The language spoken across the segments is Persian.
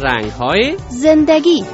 رنگ‌های زندگی.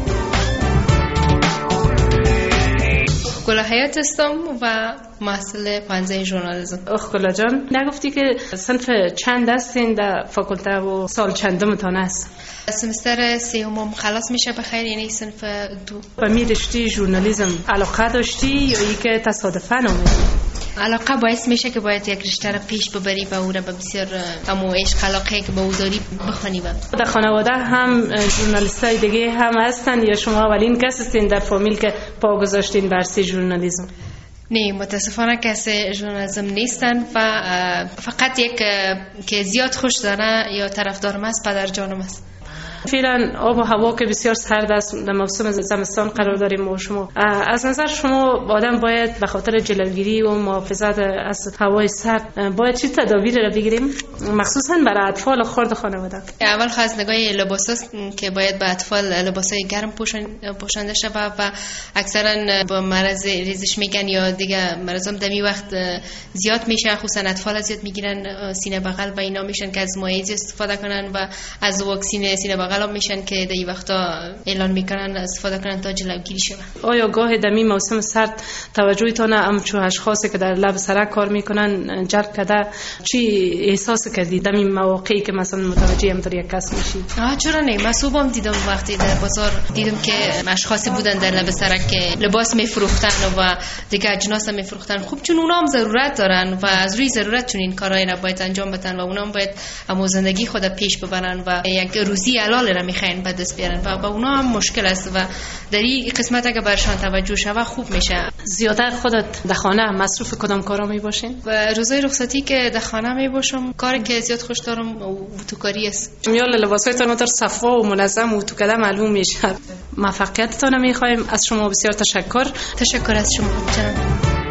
گل حیات هستم و محصل پانزده ژورنالیسم. گلا جان نگفتی که صنف چند هستین در فاکولته و سال چندمتان است؟ سمستر سوم خلاص میشه بخیر، یعنی صنف 2. و می رشته ژورنالیسم علاقه داشتی یا اینکه تصادفاً اومدی؟ علاقه باعث میشه که باید یک رشته را پیش ببری و او را به بسیار همو عشق علاقه که به او داری بخوانی. در خانواده هم ژورنالیستای دیگه هم هستن یا شما اولین کس هستین در فامیل که پا گذاشتین بر ژورنالیسم؟ نه، متاسفانه کسی ژورنالیسم نیستن و فقط یک که زیاد خوش داره یا طرفدارم است پدر جانم است. فعلا آب و هوا که بسیار سرد است، در موسم زمستان قرار داریم و شما از نظر شما آدم باید به خاطر جلوگیری و محافظت از هوای سرد باید چه تدابیر را بگیریم مخصوصا برای اطفال و خرد خانواده؟ اول خاص نگاه لباس است که باید به اطفال لباسای گرم پوشانده شود و اکثرا با مرض ریزش میگن یا دیگه مرضام دمی وقت زیاد میشه، خصوصا اطفال زیاد میگیرن سینه بغل و اینا میشن که از مایع استفاده کنن و از واکسین سینه بغل میشن که در این وقتا اعلان میکنن استفاده کنن تا جلوگیری شه. آیا گاه دمی موسم سرد توجهتان همچون اشخاصی که در لب سرک کار میکنن جلب کرده؟ چی احساس کردید در این مواقعی که مثلا متوجه همطور یک کس میشید؟ چرا نه، من صبحم دیدم وقتی در بازار دیدم که اشخاصی بودن در لب سرک که لباس میفروختن و دیگه اجناس میفروختن. خوب چون اونا هم ضرورت دارن و از روی ضرورت چون این کارهای را باید انجام بدن و اونا هم باید هم زندگی خود پیش ببرن و یک روزی حلال را میخواین به دست بیارن و با اونا هم مشکل است و در این قسمت اگه برشان توجه شوه خوب میشه. زیادتر خودت در خانه مصروف کدام کارا میباشین؟ و روزای رخصتی که در خانه میباشم کاری که زیاد خوش دارم اتوکاری است. میال لباسایتان متر صفا و منظم و اتوکده معلوم میشه. موفقیتتان میخوایم. از شما بسیار تشکر. تشکر از شما جناب.